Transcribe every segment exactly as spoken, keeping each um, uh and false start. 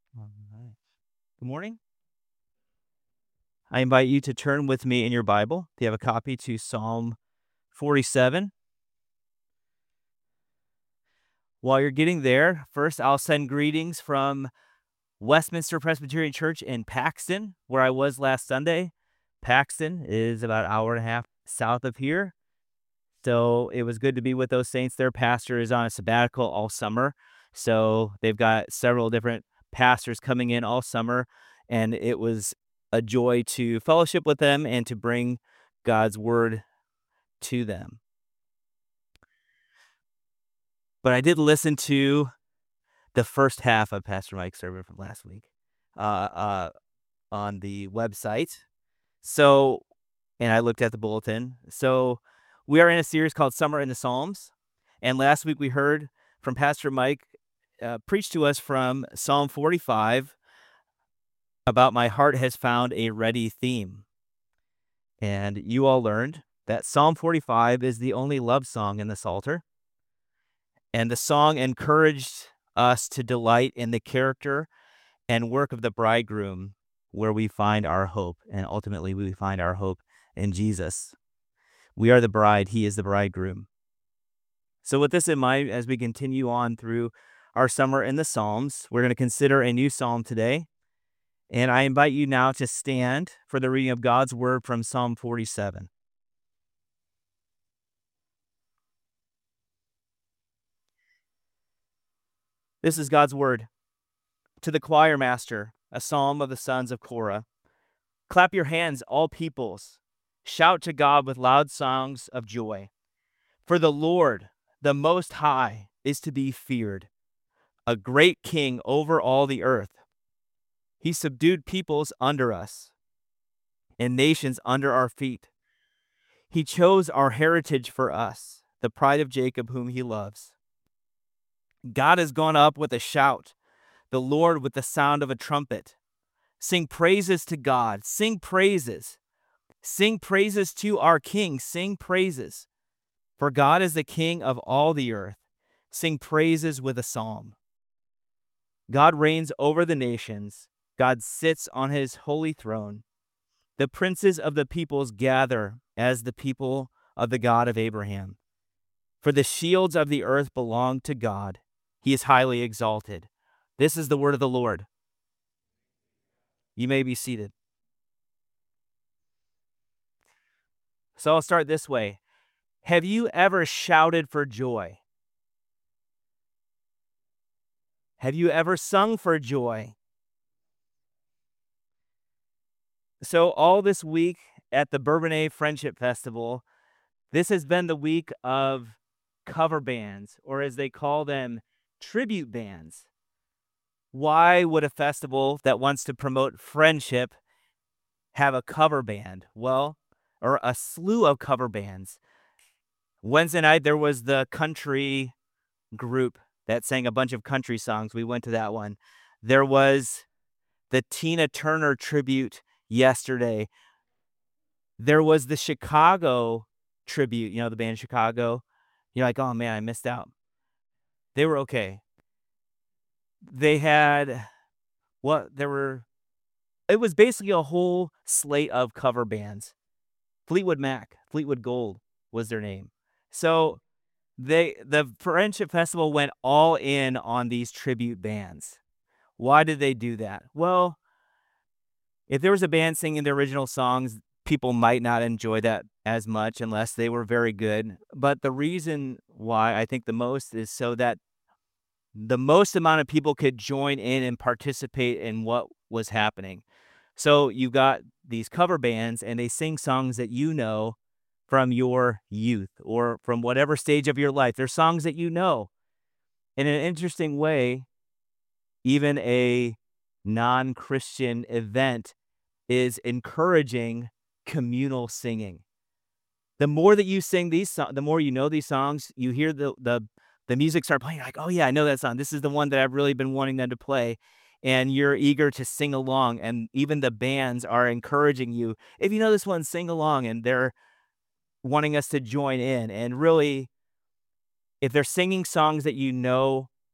All right. Good morning. I invite you to turn with me in your Bible. If you have a copy, to Psalm forty-seven. While you're getting there, first I'll send greetings from Westminster Presbyterian Church in Paxton, where I was last Sunday. Paxton is about an hour and a half south of here. So it was good to be with those saints. Their pastor is on a sabbatical all summer. So they've got several different pastors coming in all summer. And it was a joy to fellowship with them and to bring God's word to them. But I did listen to the first half of Pastor Mike's sermon from last week uh, uh, on the website. So, and I looked at the bulletin. So we are in a series called Summer in the Psalms. And last week we heard from Pastor Mike uh, preach to us from Psalm forty-five about my heart has found a ready theme. And you all learned that Psalm forty-five is the only love song in the Psalter. And the song encouraged us to delight in the character and work of the bridegroom, where we find our hope. And ultimately, we find our hope in Jesus. We are the bride. He is the bridegroom. So with this in mind, as we continue on through our summer in the Psalms, we're going to consider a new psalm today. And I invite you now to stand for the reading of God's word from Psalm forty-seven. This is God's word. To the choir master, a psalm of the sons of Korah. Clap your hands, all peoples. Shout to God with loud songs of joy. For the Lord, the Most High, is to be feared, a great king over all the earth. He subdued peoples under us and nations under our feet. He chose our heritage for us, the pride of Jacob whom he loves. God has gone up with a shout, the Lord with the sound of a trumpet. Sing praises to God, sing praises. Sing praises to our King, sing praises. For God is the King of all the earth. Sing praises with a psalm. God reigns over the nations. God sits on his holy throne. The princes of the peoples gather as the people of the God of Abraham. For the shields of the earth belong to God. He is highly exalted. This is the word of the Lord. You may be seated. So I'll start this way. Have you ever shouted for joy? Have you ever sung for joy? So all this week at the Bourbonnais Friendship Festival, this has been the week of cover bands, or as they call them, tribute bands. Why would a festival that wants to promote friendship have a cover band? Well, or a slew of cover bands. Wednesday night, there was the country group that sang a bunch of country songs. We went to that one. There was the Tina Turner tribute yesterday. There was the Chicago tribute, you know, the band Chicago. You're like, oh man, I missed out. They were okay. They had what? There were, it was basically a whole slate of cover bands. Fleetwood Mac, Fleetwood Gold was their name. So they, the Friendship Festival went all in on these tribute bands. Why did they do that? Well, if there was a band singing the original songs, people might not enjoy that as much unless they were very good. But the reason why I think the most is so that the most amount of people could join in and participate in what was happening. So you got these cover bands and they sing songs that you know from your youth or from whatever stage of your life. They're songs that you know. In an interesting way, even a non-Christian event is encouraging communal singing. The more that you sing these songs, the more you know these songs, you hear the the the music start playing, like, oh yeah, I know that song. This is the one that I've really been wanting them to play. And you're eager to sing along. And even the bands are encouraging you. If you know this one, sing along. And they're wanting us to join in. And really, if they're singing songs that you know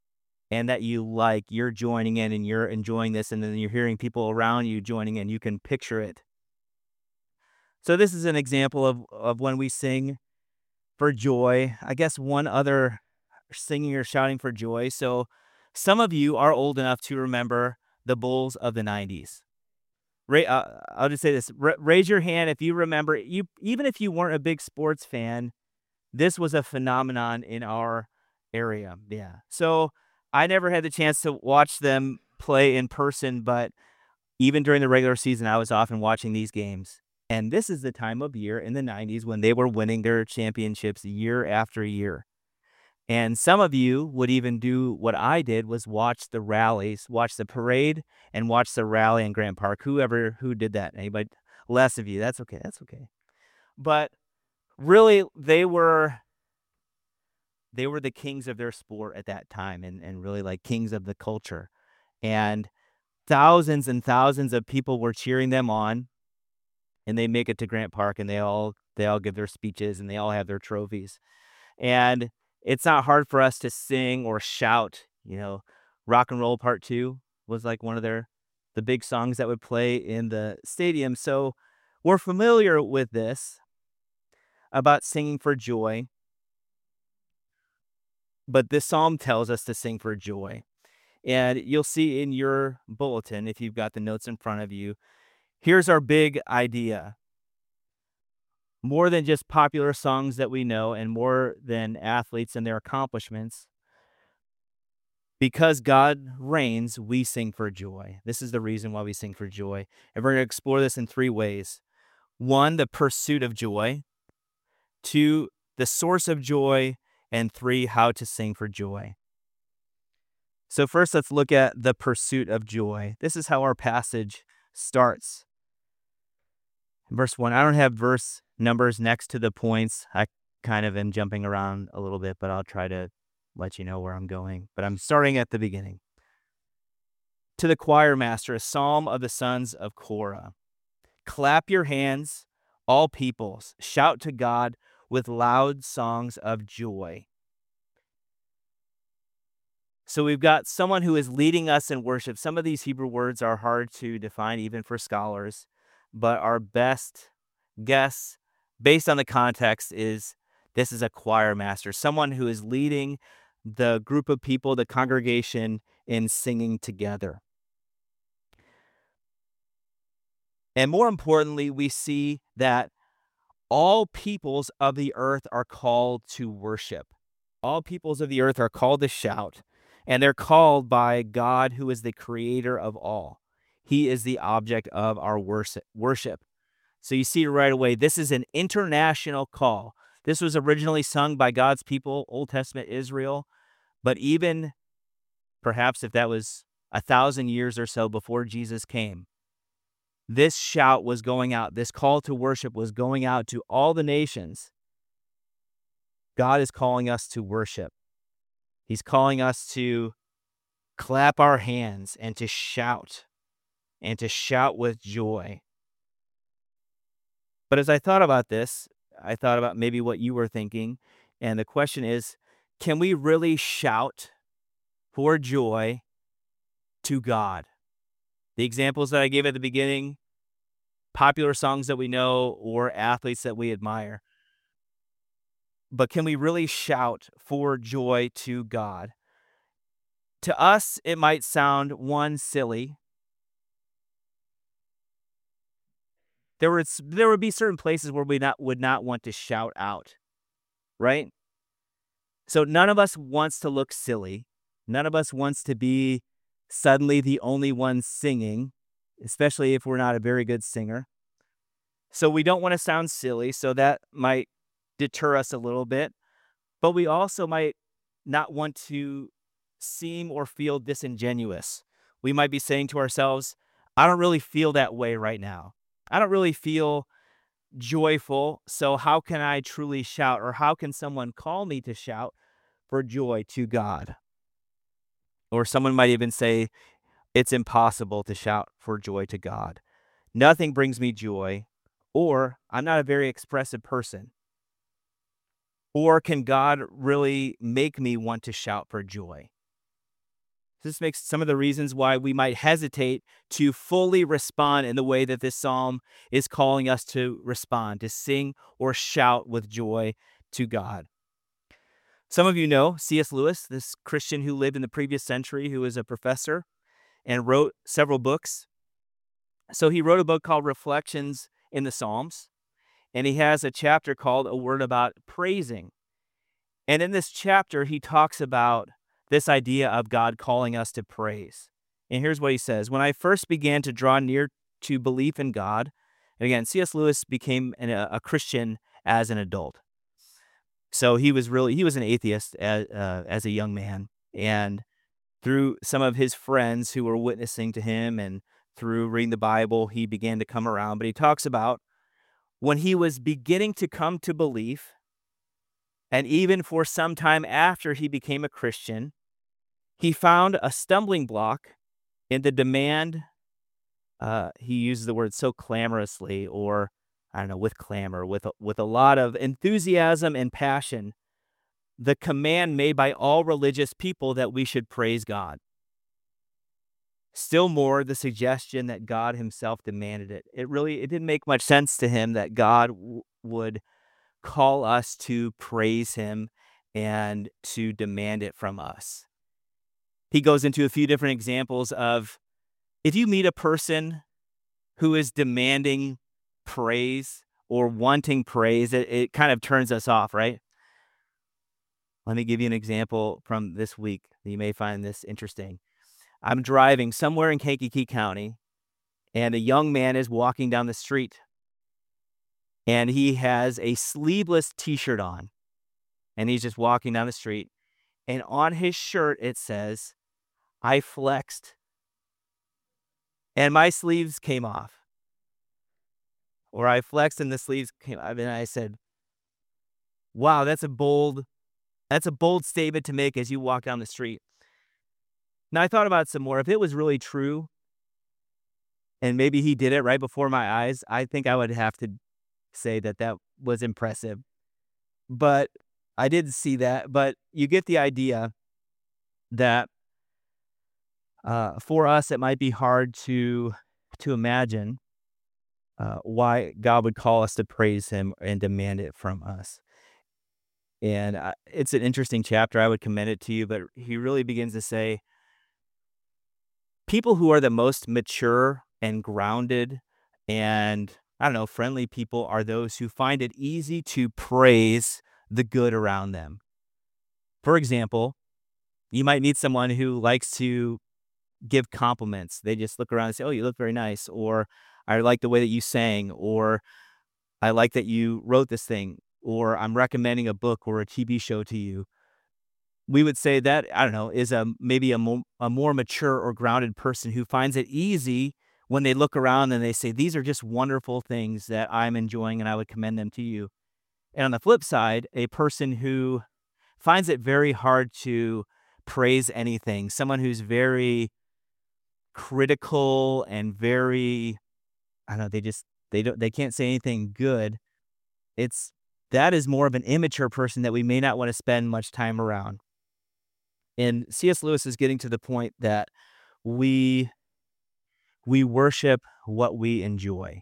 and that you like, you're joining in and you're enjoying this, and then you're hearing people around you joining in. You can picture it. So this is an example of, of when we sing for joy. I guess one other singing or shouting for joy. So some of you are old enough to remember the Bulls of the nineties. Ra- uh, I'll just say this. Ra- raise your hand if you remember, you even if you weren't a big sports fan, this was a phenomenon in our area. Yeah. So I never had the chance to watch them play in person, but even during the regular season, I was often watching these games. And this is the time of year in the nineties when they were winning their championships year after year. And some of you would even do what I did, was watch the rallies, watch the parade and watch the rally in Grant Park. Whoever who did that. Anybody? Less of you. That's okay. That's okay. But really, they were they were the kings of their sport at that time, and, and really like kings of the culture. And thousands and thousands of people were cheering them on, and they make it to Grant Park, and they all they all give their speeches, and they all have their trophies. And it's not hard for us to sing or shout. You know, Rock and Roll Part Two was like one of their the big songs that would play in the stadium. So we're familiar with this about singing for joy. But this psalm tells us to sing for joy. And you'll see in your bulletin, if you've got the notes in front of you, here's our big idea. More than just popular songs that we know, and more than athletes and their accomplishments, because God reigns, we sing for joy. This is the reason why we sing for joy. And we're going to explore this in three ways. One, the pursuit of joy. Two, the source of joy. And three, how to sing for joy. So first, let's look at the pursuit of joy. This is how our passage starts. Verse one, I don't have verse numbers next to the points. I kind of am jumping around a little bit, but I'll try to let you know where I'm going. But I'm starting at the beginning. To the choir master, a psalm of the sons of Korah. Clap your hands, all peoples. Shout to God with loud songs of joy. So we've got someone who is leading us in worship. Some of these Hebrew words are hard to define even for scholars, but our best guess, based on the context, is this is a choir master, someone who is leading the group of people, the congregation, in singing together. And more importantly, we see that all peoples of the earth are called to worship. All peoples of the earth are called to shout, and they're called by God, who is the creator of all. He is the object of our worship. So you see right away, this is an international call. This was originally sung by God's people, Old Testament Israel, but even perhaps if that was a thousand years or so before Jesus came, this shout was going out. This call to worship was going out to all the nations. God is calling us to worship. He's calling us to clap our hands and to shout, and to shout with joy. But as I thought about this, I thought about maybe what you were thinking. And the question is, can we really shout for joy to God? The examples that I gave at the beginning, popular songs that we know or athletes that we admire. But can we really shout for joy to God? To us, it might sound, one, silly. There would, there would be certain places where we not, would not want to shout out, right? So none of us wants to look silly. None of us wants to be suddenly the only one singing, especially if we're not a very good singer. So we don't want to sound silly, so that might deter us a little bit. But we also might not want to seem or feel disingenuous. We might be saying to ourselves, I don't really feel that way right now. I don't really feel joyful, so how can I truly shout, or how can someone call me to shout for joy to God? Or someone might even say, it's impossible to shout for joy to God. Nothing brings me joy, or I'm not a very expressive person. Or can God really make me want to shout for joy? this makes some of the reasons why we might hesitate to fully respond in the way that this psalm is calling us to respond, to sing or shout with joy to God. Some of you know C S Lewis, this Christian who lived in the previous century, who was a professor and wrote several books. So he wrote a book called Reflections in the Psalms, and he has a chapter called A Word About Praising. And in this chapter, he talks about this idea of God calling us to praise. And here's what he says. When I first began to draw near to belief in God, and again, C S Lewis became an, a, a Christian as an adult. So he was really, he was an atheist as, uh, as a young man. And through some of his friends who were witnessing to him and through reading the Bible, he began to come around. But he talks about when he was beginning to come to belief, and even for some time after he became a Christian, he found a stumbling block in the demand. Uh, he uses the word so clamorously, or I don't know, with clamor, with a, with a lot of enthusiasm and passion, the command made by all religious people that we should praise God. Still more, the suggestion that God himself demanded it. It really, it didn't make much sense to him that God w- would call us to praise him and to demand it from us. He goes into a few different examples of if you meet a person who is demanding praise or wanting praise, it, it kind of turns us off, right? Let me give you an example from this week. You may find this interesting. I'm driving somewhere in Kankakee County, and a young man is walking down the street, and he has a sleeveless t-shirt on, and he's just walking down the street, and on his shirt it says, I flexed, and my sleeves came off. Or I flexed and the sleeves came off, and I said, wow, that's a bold, that's a bold statement to make as you walk down the street. Now, I thought about it some more. If it was really true, and maybe he did it right before my eyes, I think I would have to say that that was impressive. But I didn't see that. But you get the idea that uh, for us, it might be hard to to imagine uh, why God would call us to praise him and demand it from us. And uh, it's an interesting chapter. I would commend it to you. But he really begins to say, people who are the most mature and grounded and, I don't know, friendly people are those who find it easy to praise the good around them. For example, you might meet someone who likes to give compliments. They just look around and say, oh, you look very nice, or I like the way that you sang, or I like that you wrote this thing, or I'm recommending a book or a T V show to you. We would say that, I don't know, is a maybe a more, a more mature or grounded person who finds it easy when they look around and they say, these are just wonderful things that I'm enjoying and I would commend them to you. And on the flip side, a person who finds it very hard to praise anything, someone who's very critical and very, I don't know, they just, they don't, they can't say anything good. It's, that is more of an immature person that we may not want to spend much time around. And C S Lewis is getting to the point that we we worship what we enjoy.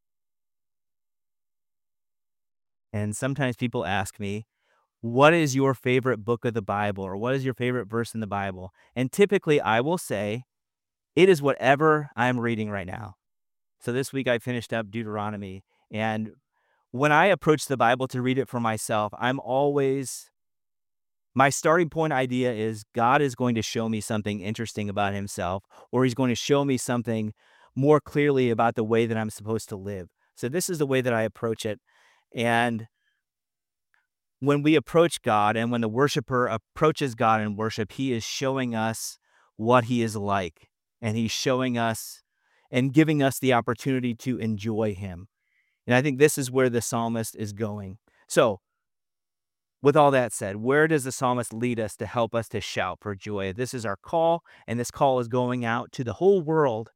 And sometimes people ask me, what is your favorite book of the Bible, or what is your favorite verse in the Bible? And typically I will say, it is whatever I'm reading right now. So this week I finished up Deuteronomy. And when I approach the Bible to read it for myself, I'm always, my starting point idea is God is going to show me something interesting about himself, or he's going to show me something more clearly about the way that I'm supposed to live. So this is the way that I approach it. And when we approach God, and when the worshiper approaches God in worship, he is showing us what he is like. And he's showing us and giving us the opportunity to enjoy him. And I think this is where the psalmist is going. So, with all that said, where does the psalmist lead us to help us to shout for joy? This is our call, and this call is going out to the whole world.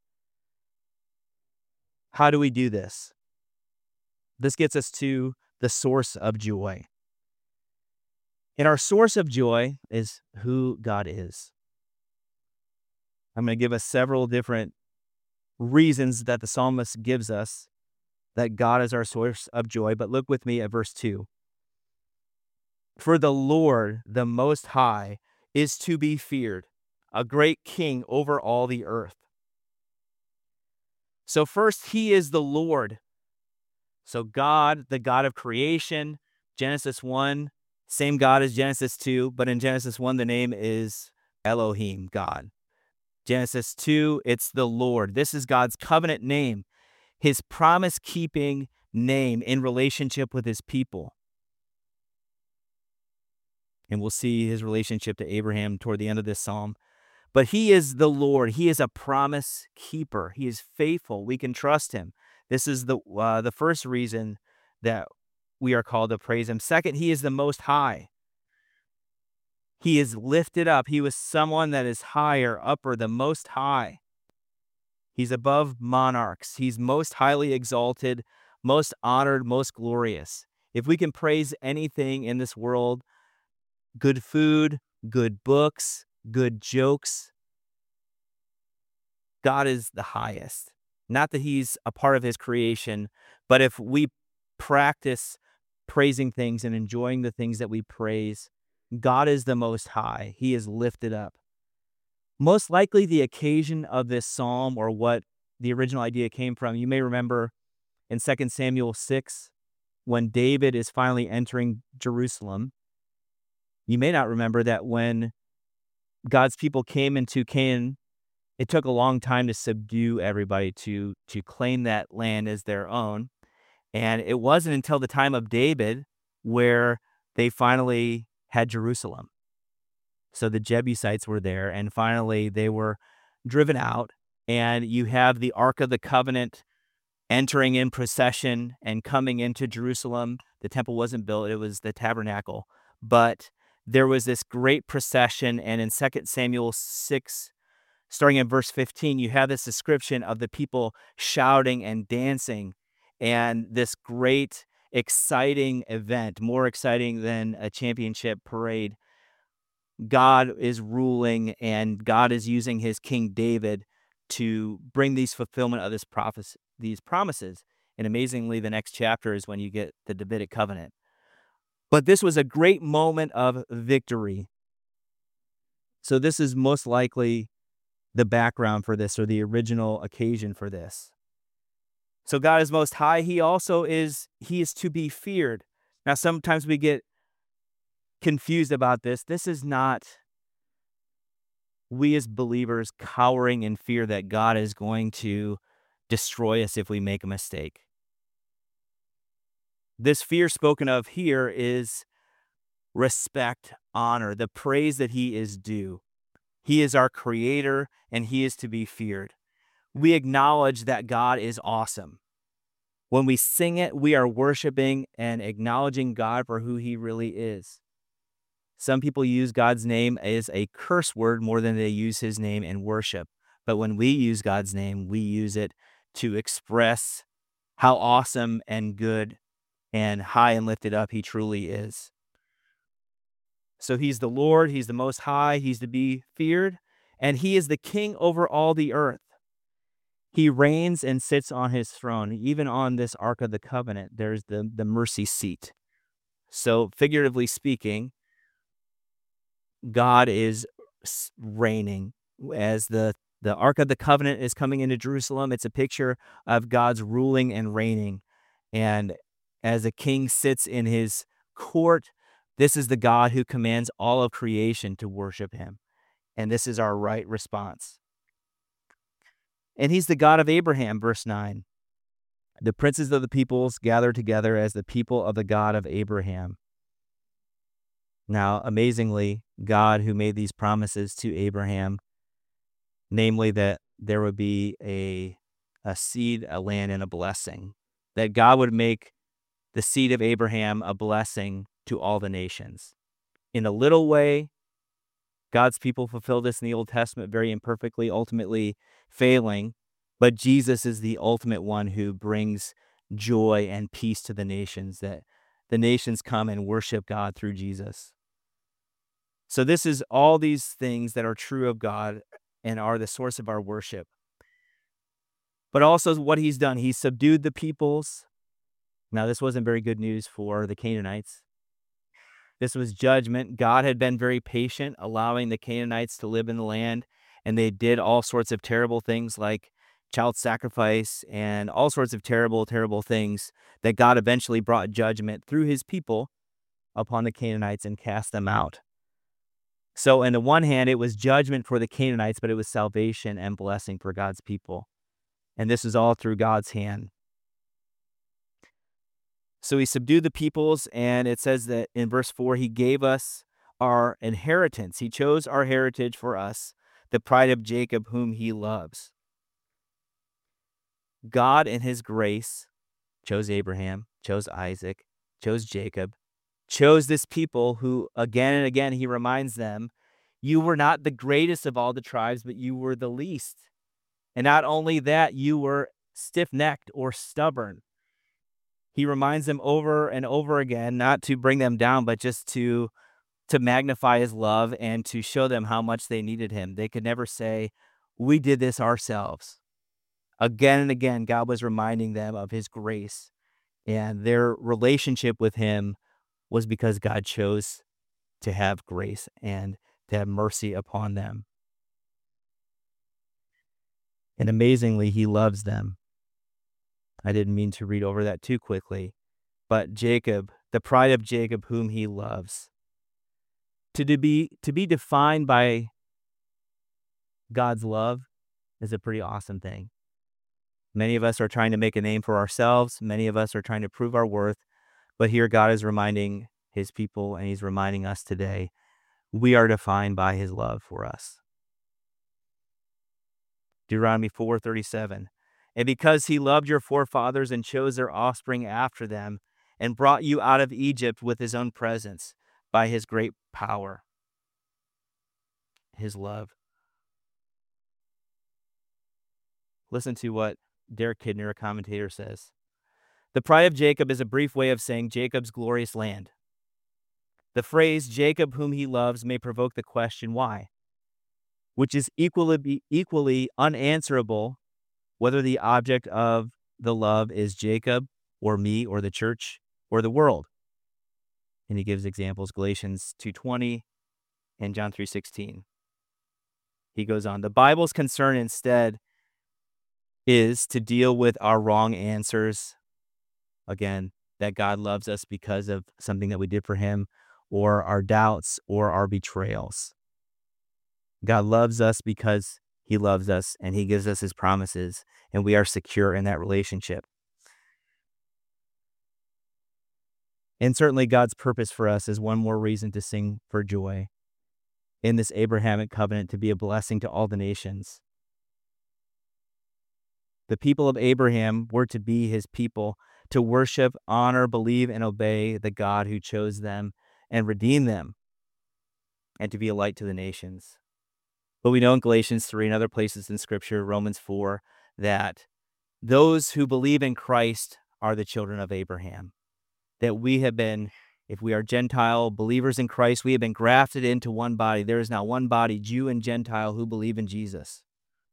How do we do this? This gets us to the source of joy. And our source of joy is who God is. I'm going to give us several different reasons that the psalmist gives us that God is our source of joy. But look with me at verse two. For the Lord, the Most High, is to be feared, a great king over all the earth. So first, he is the Lord. So God, the God of creation, Genesis one, same God as Genesis two, but in Genesis one, the name is Elohim, God. Genesis two, it's the Lord. This is God's covenant name, his promise-keeping name in relationship with his people. And we'll see his relationship to Abraham toward the end of this psalm. But he is the Lord. He is a promise keeper. He is faithful. We can trust him. This is the uh, the first reason that we are called to praise him. Second, he is the Most High. He is lifted up. He was someone that is higher, upper, the Most High. He's above monarchs. He's most highly exalted, most honored, most glorious. If we can praise anything in this world, good food, good books, good jokes, God is the highest. Not that he's a part of his creation, but if we practice praising things and enjoying the things that we praise, God is the Most High. He is lifted up. Most likely the occasion of this psalm, or what the original idea came from, you may remember in Second Samuel six, when David is finally entering Jerusalem. You may not remember that when God's people came into Canaan, it took a long time to subdue everybody, to, to claim that land as their own. And it wasn't until the time of David where they finally had Jerusalem. So the Jebusites were there, and finally they were driven out. And you have the Ark of the Covenant entering in procession and coming into Jerusalem. The temple wasn't built, it was the tabernacle. But there was this great procession, and in Second Samuel six, starting in verse fifteen, you have this description of the people shouting and dancing, and this great, exciting event, more exciting than a championship parade. God is ruling, and God is using his King David to bring these fulfillment of this prophecy, these promises. And amazingly, the next chapter is when you get the Davidic covenant. But this was a great moment of victory. So this is most likely the background for this, or the original occasion for this. So God is Most High. He also is, he is to be feared. Now, sometimes we get confused about this. This is not we as believers cowering in fear that God is going to destroy us if we make a mistake. This fear spoken of here is respect, honor, the praise that he is due. He is our creator, and he is to be feared. We acknowledge that God is awesome. When we sing it, we are worshiping and acknowledging God for who he really is. Some people use God's name as a curse word more than they use his name in worship. But when we use God's name, we use it to express how awesome and good and high and lifted up he truly is. So he's the Lord, he's the Most High, he's to be feared, and he is the king over all the earth. He reigns and sits on his throne. Even on this Ark of the Covenant, there's the, the mercy seat. So figuratively speaking, God is reigning. As the, the Ark of the Covenant is coming into Jerusalem, it's a picture of God's ruling and reigning. And as a king sits in his court, this is the God who commands all of creation to worship him. And this is our right response. And he's the God of Abraham, verse nine. The princes of the peoples gather together as the people of the God of Abraham. Now, amazingly, God who made these promises to Abraham, namely that there would be a, a seed, a land, and a blessing, that God would make the seed of Abraham a blessing to all the nations. In a little way, God's people fulfilled this in the Old Testament very imperfectly, ultimately failing, but Jesus is the ultimate one who brings joy and peace to the nations, that the nations come and worship God through Jesus. So this is all these things that are true of God and are the source of our worship. But also what he's done, he subdued the peoples. Now, this wasn't very good news for the Canaanites. This was judgment. God had been very patient, allowing the Canaanites to live in the land, and they did all sorts of terrible things like child sacrifice and all sorts of terrible, terrible things that God eventually brought judgment through his people upon the Canaanites and cast them out. So, on the one hand, it was judgment for the Canaanites, but it was salvation and blessing for God's people. And this is all through God's hand. So he subdued the peoples, and it says that in verse four, he gave us our inheritance. He chose our heritage for us, the pride of Jacob, whom he loves. God, in his grace, chose Abraham, chose Isaac, chose Jacob, chose this people who, again and again, he reminds them, you were not the greatest of all the tribes, but you were the least. And not only that, you were stiff-necked or stubborn. He reminds them over and over again, not to bring them down, but just to, to magnify his love and to show them how much they needed him. They could never say, we did this ourselves. Again and again, God was reminding them of his grace, and their relationship with him was because God chose to have grace and to have mercy upon them. And amazingly, he loves them. I didn't mean to read over that too quickly, but Jacob, the pride of Jacob, whom he loves. To, to be to be defined by God's love is a pretty awesome thing. Many of us are trying to make a name for ourselves. Many of us are trying to prove our worth. But here God is reminding his people, and he's reminding us today, we are defined by his love for us. Deuteronomy four thirty-seven. And because he loved your forefathers and chose their offspring after them, and brought you out of Egypt with his own presence by his great power. His love. Listen to what Derek Kidner, a commentator, says. The pride of Jacob is a brief way of saying Jacob's glorious land. The phrase, Jacob whom he loves, may provoke the question, why? Which is equally, equally unanswerable whether the object of the love is Jacob or me or the church or the world. And he gives examples, Galatians two twenty and John three sixteen. He goes on, the Bible's concern instead is to deal with our wrong answers. Again, that God loves us because of something that we did for him, or our doubts, or our betrayals. God loves us because he loves us, and he gives us his promises, and we are secure in that relationship. And certainly God's purpose for us is one more reason to sing for joy in this Abrahamic covenant, to be a blessing to all the nations. The people of Abraham were to be his people, to worship, honor, believe, and obey the God who chose them and redeemed them, and to be a light to the nations. But we know in Galatians three and other places in Scripture, Romans four, that those who believe in Christ are the children of Abraham. That we have been, if we are Gentile believers in Christ, we have been grafted into one body. There is now one body, Jew and Gentile, who believe in Jesus.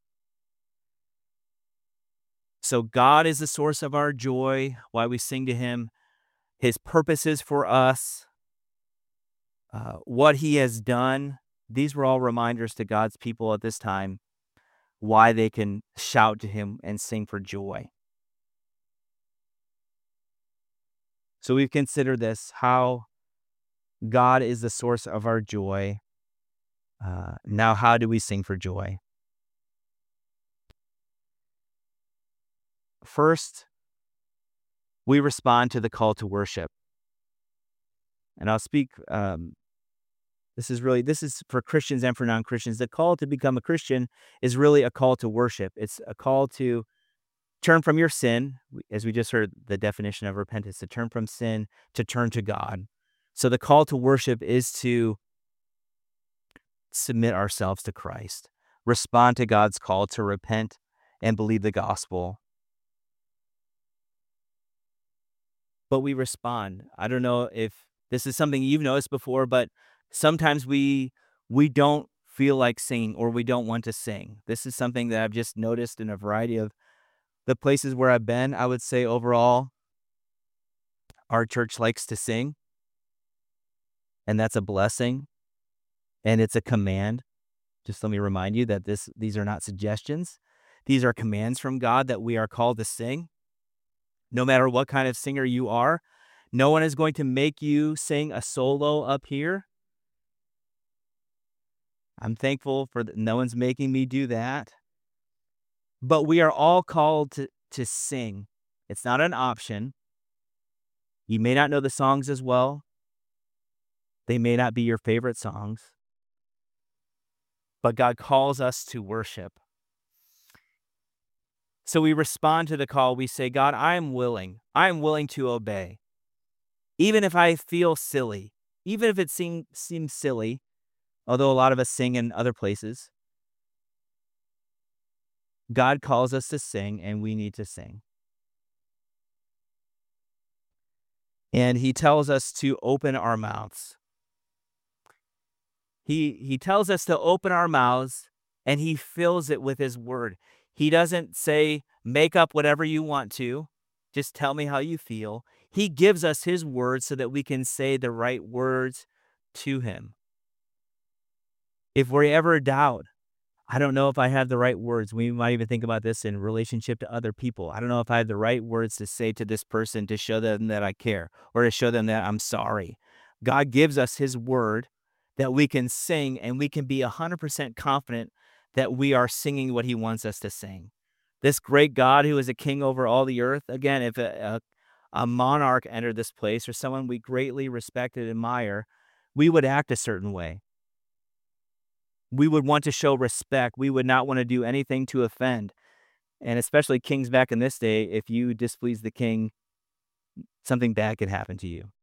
So God is the source of our joy, why we sing to him, his purposes for us, uh, what he has done. These were all reminders to God's people at this time why they can shout to him and sing for joy. So we've considered this, how God is the source of our joy. Uh, now, how do we sing for joy? First, we respond to the call to worship. And I'll speak, um, this is really, this is for Christians and for non-Christians. The call to become a Christian is really a call to worship. It's a call to turn from your sin, as we just heard the definition of repentance, to turn from sin, to turn to God. So the call to worship is to submit ourselves to Christ, respond to God's call to repent and believe the gospel. But we respond. I don't know if this is something you've noticed before, but sometimes we we don't feel like singing or we don't want to sing. This is something that I've just noticed in a variety of the places where I've been. I would say overall, our church likes to sing, and that's a blessing, and it's a command. Just let me remind you that this these are not suggestions. These are commands from God that we are called to sing. No matter what kind of singer you are, no one is going to make you sing a solo up here. I'm thankful for that. No one's making me do that. But we are all called to, to sing. It's not an option. You may not know the songs as well. They may not be your favorite songs. But God calls us to worship. So we respond to the call. We say, God, I am willing. I am willing to obey. Even if I feel silly, even if it seem, seems silly, although a lot of us sing in other places, God calls us to sing, and we need to sing. And he tells us to open our mouths. He, he tells us to open our mouths, and he fills it with his word. He doesn't say, make up whatever you want to. Just tell me how you feel. He gives us his word so that we can say the right words to him. If we ever doubt, I don't know if I have the right words. We might even think about this in relationship to other people. I don't know if I have the right words to say to this person to show them that I care or to show them that I'm sorry. God gives us his word that we can sing, and we can be one hundred percent confident that we are singing what he wants us to sing. This great God who is a king over all the earth, again, if a, a, a monarch entered this place or someone we greatly respect and admire, we would act a certain way. We would want to show respect. We would not want to do anything to offend. And especially kings back in this day, if you displease the king, something bad could happen to you.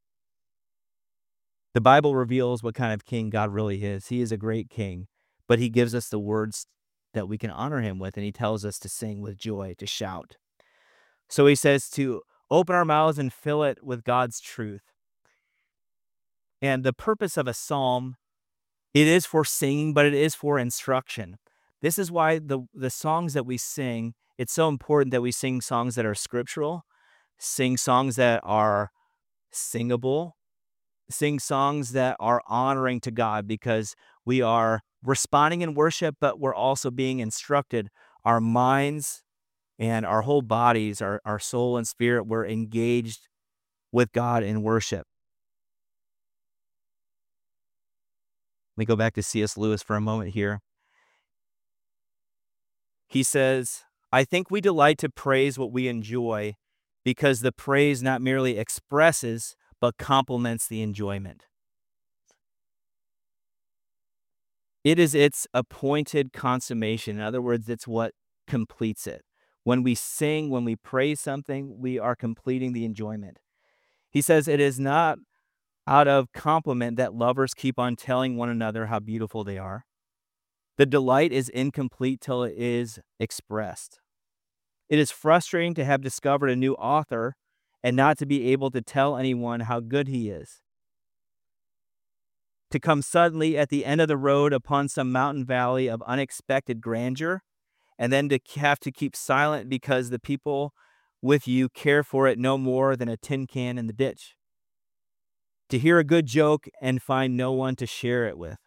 The Bible reveals what kind of king God really is. He is a great king, but he gives us the words that we can honor him with, and he tells us to sing with joy, to shout. So he says to open our mouths and fill it with God's truth. And the purpose of a psalm, it is for singing, but it is for instruction. This is why the, the songs that we sing, it's so important that we sing songs that are scriptural, sing songs that are singable, sing songs that are honoring to God, because we are responding in worship, but we're also being instructed. Our minds and our whole bodies, our, our soul and spirit, we're engaged with God in worship. Let me go back to C S Lewis for a moment here. He says, I think we delight to praise what we enjoy because the praise not merely expresses, but complements the enjoyment. It is its appointed consummation. In other words, it's what completes it. When we sing, when we praise something, we are completing the enjoyment. He says it is not out of compliment that lovers keep on telling one another how beautiful they are. The delight is incomplete till it is expressed. It is frustrating to have discovered a new author and not to be able to tell anyone how good he is. To come suddenly at the end of the road upon some mountain valley of unexpected grandeur, and then to have to keep silent because the people with you care for it no more than a tin can in the ditch. To hear a good joke and find no one to share it with.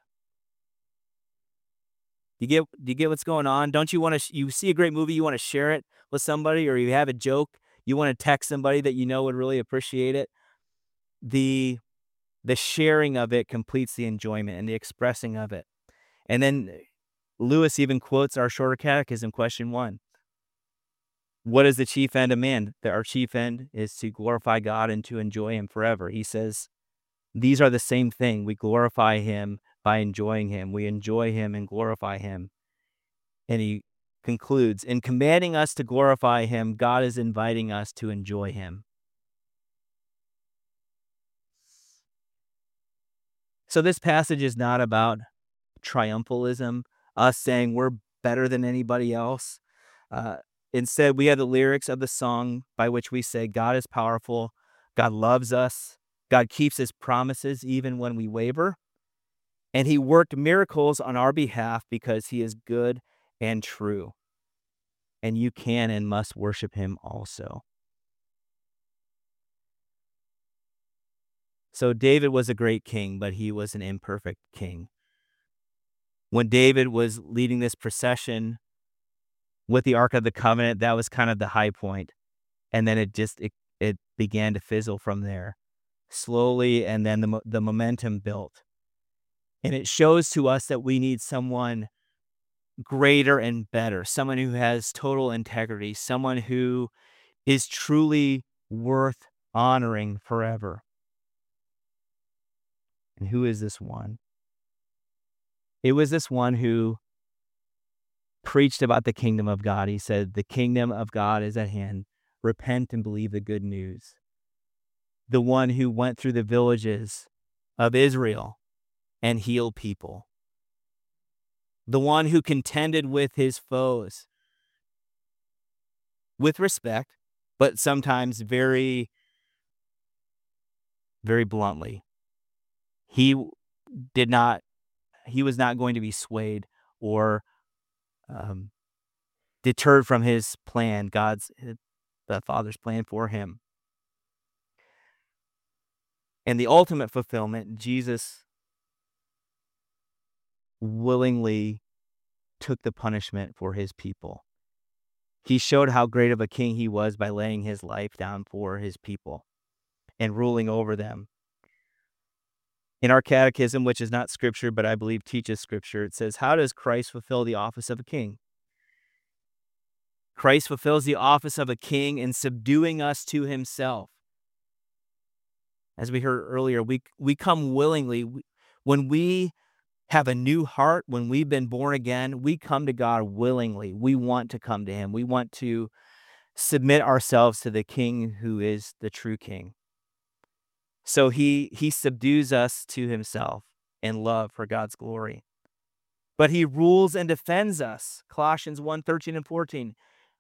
Do you get, do you get what's going on? Don't you want to, you see a great movie, you want to share it with somebody, or you have a joke, you want to text somebody that you know would really appreciate it? The, the sharing of it completes the enjoyment and the expressing of it. And then Lewis even quotes our Shorter Catechism, question one. What is the chief end of man? That our chief end is to glorify God and to enjoy him forever. He says, these are the same thing. We glorify him by enjoying him. We enjoy him and glorify him. And he concludes, in commanding us to glorify him, God is inviting us to enjoy him. So this passage is not about triumphalism, us saying we're better than anybody else. Uh, instead, we have the lyrics of the song by which we say God is powerful, God loves us, God keeps his promises even when we waver. And he worked miracles on our behalf because he is good and true. And you can and must worship him also. So David was a great king, but he was an imperfect king. When David was leading this procession with the Ark of the Covenant, that was kind of the high point. And then it just, it, it began to fizzle from there slowly, and then the, the momentum built. And it shows to us that we need someone greater and better, someone who has total integrity, someone who is truly worth honoring forever. And who is this one? It was this one who preached about the kingdom of God. He said, the kingdom of God is at hand. Repent and believe the good news. The one who went through the villages of Israel and healed people. The one who contended with his foes with respect, but sometimes very, very bluntly. He did not, he was not going to be swayed or um, deterred from his plan, God's, the Father's plan for him. And the ultimate fulfillment, Jesus willingly took the punishment for his people. He showed how great of a king he was by laying his life down for his people and ruling over them. In our catechism, which is not scripture, but I believe teaches scripture, it says, how does Christ fulfill the office of a king? Christ fulfills the office of a king in subduing us to himself. As we heard earlier, we, we come willingly. When we have a new heart, when we've been born again, we come to God willingly. We want to come to him. We want to submit ourselves to the king who is the true king. So he, he subdues us to himself in love for God's glory. But he rules and defends us. Colossians one, thirteen and fourteen.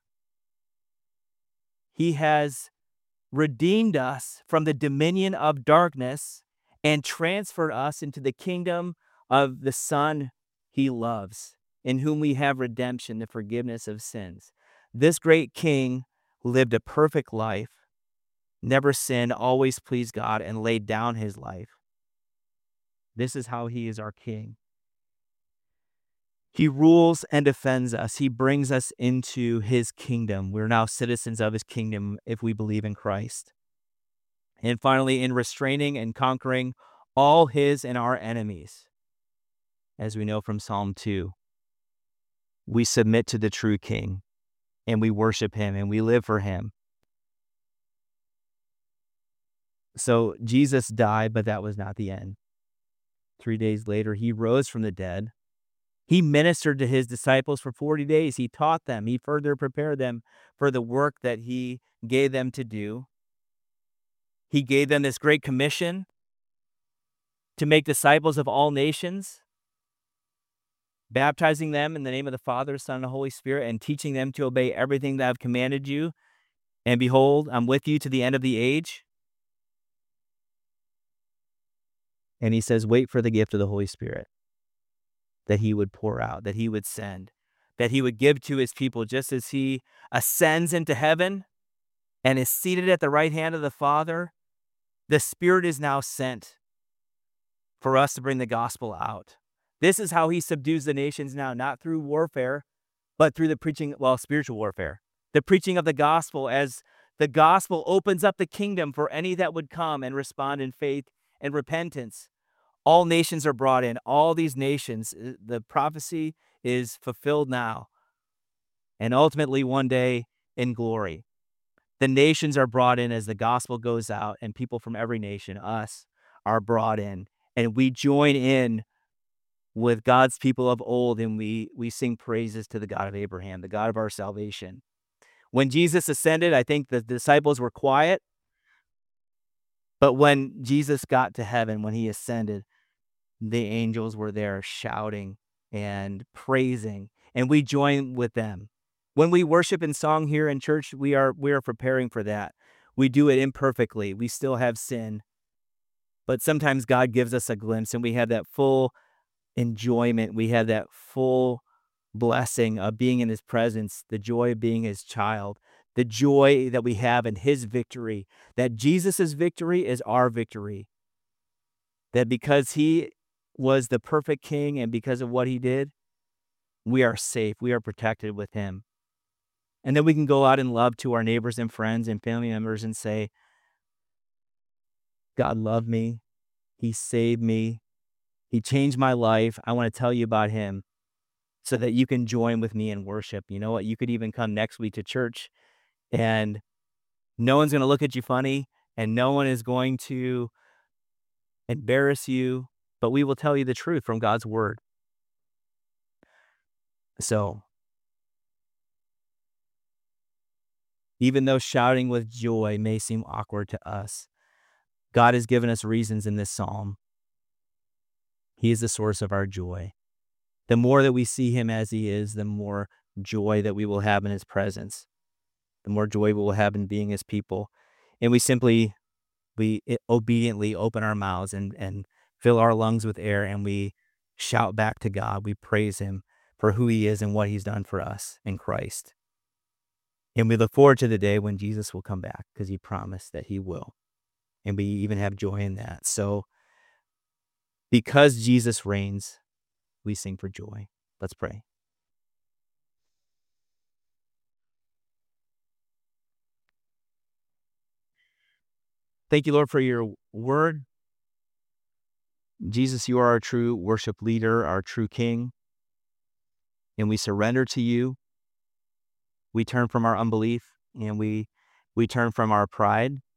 He has redeemed us from the dominion of darkness and transferred us into the kingdom of the Son he loves, in whom we have redemption, the forgiveness of sins. This great king lived a perfect life, never sinned, always pleased God, and laid down his life. This is how he is our king. He rules and defends us. He brings us into his kingdom. We're now citizens of his kingdom if we believe in Christ. And finally, in restraining and conquering all his and our enemies, as we know from Psalm two, we submit to the true king and we worship him and we live for him. So Jesus died, but that was not the end. Three days later, he rose from the dead. He ministered to his disciples for forty days. He taught them. He further prepared them for the work that he gave them to do. He gave them this great commission to make disciples of all nations, baptizing them in the name of the Father, Son, and the Holy Spirit, and teaching them to obey everything that I've commanded you. And behold, I'm with you to the end of the age. And he says, wait for the gift of the Holy Spirit that he would pour out, that he would send, that he would give to his people, just as he ascends into heaven and is seated at the right hand of the Father. The Spirit is now sent for us to bring the gospel out. This is how he subdues the nations now, not through warfare, but through the preaching, well, spiritual warfare, the preaching of the gospel, as the gospel opens up the kingdom for any that would come and respond in faith and repentance. All nations are brought in. All these nations, the prophecy is fulfilled now. And ultimately, one day in glory, the nations are brought in as the gospel goes out, and people from every nation, us, are brought in. And we join in with God's people of old, and we, we sing praises to the God of Abraham, the God of our salvation. When Jesus ascended, I think the disciples were quiet. But when Jesus got to heaven, when he ascended, the angels were there shouting and praising, and we join with them. When we worship in song here in church, we are we are preparing for that. We do it imperfectly. We still have sin. But sometimes God gives us a glimpse, and we have that full enjoyment. We have that full blessing of being in his presence, the joy of being his child, the joy that we have in his victory, that Jesus's victory is our victory. That because he was the perfect king and because of what he did, we are safe. We are protected with him. And then we can go out in love to our neighbors and friends and family members and say, God loved me. He saved me. He changed my life. I want to tell you about him so that you can join with me in worship. You know what? You could even come next week to church and no one's going to look at you funny and no one is going to embarrass you, but we will tell you the truth from God's word. So, even though shouting with joy may seem awkward to us, God has given us reasons in this psalm. He is the source of our joy. The more that we see him as he is, the more joy that we will have in his presence, the more joy we will have in being his people. And we simply, we obediently open our mouths and, and fill our lungs with air, and we shout back to God. We praise him for who he is and what he's done for us in Christ. And we look forward to the day when Jesus will come back, because he promised that he will. And we even have joy in that. So because Jesus reigns, we sing for joy. Let's pray. Thank you, Lord, for your word. Jesus, you are our true worship leader, our true king. And we surrender to you. We turn from our unbelief and we we turn from our pride.